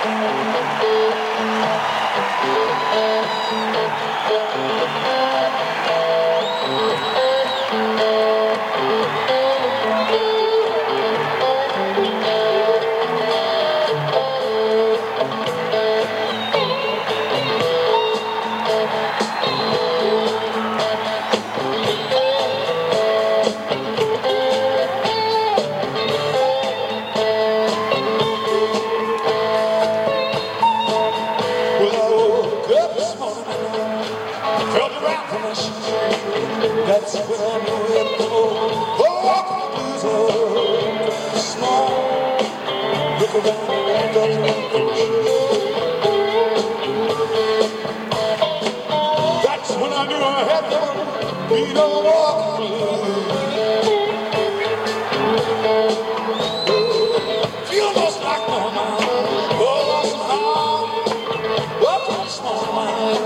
That's when I knew it. Oh, walk blues are small. Look around and don't That's when I knew I had to be no walk blues. Feel almost like my mind. Oh, somehow, walking small mind.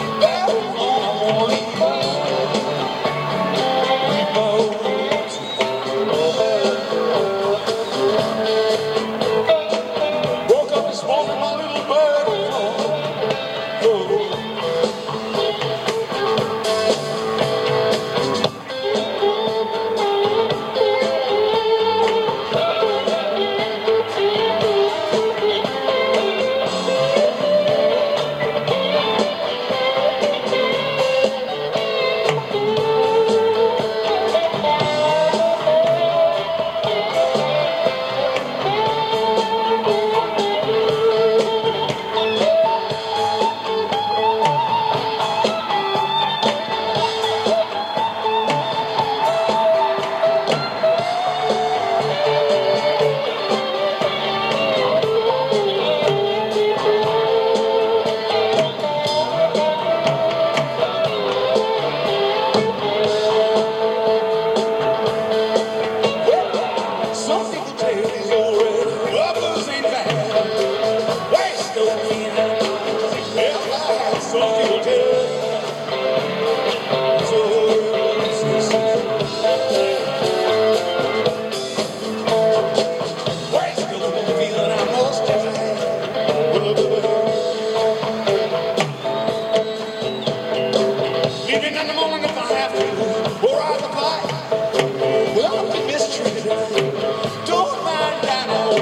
Even in the morning if I have to, or ride the bike. Well, I've been mistreated. Don't mind that old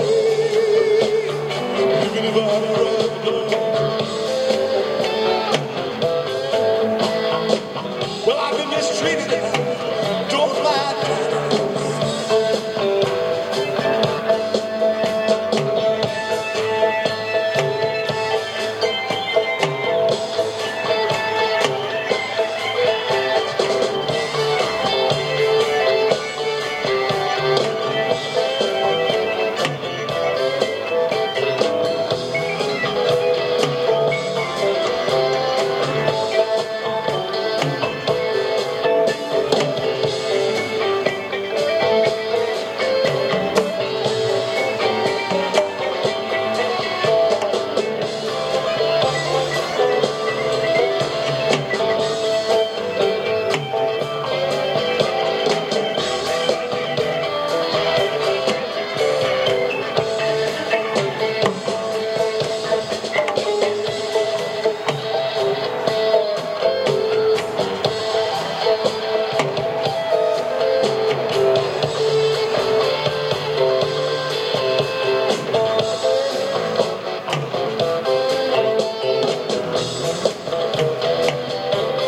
even if I ride the well, I've been mistreated. Don't mind that.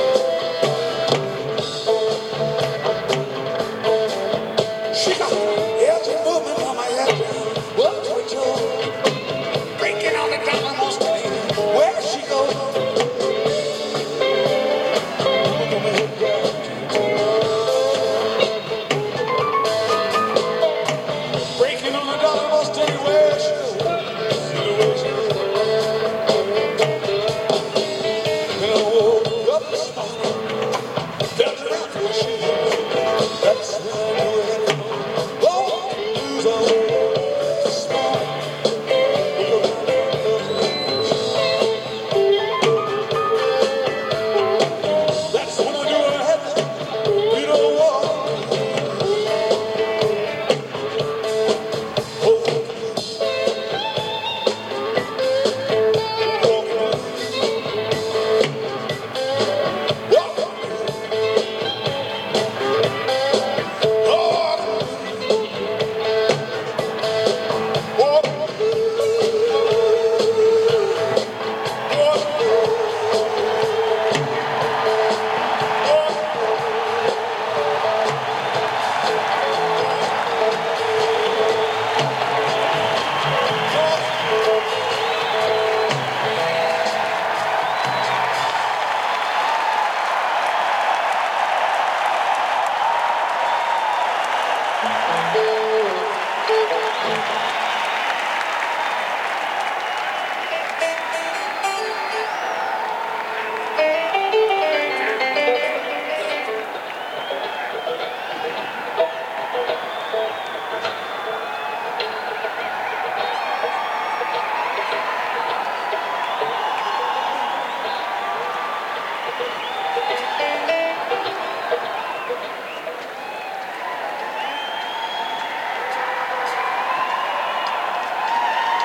Chicago.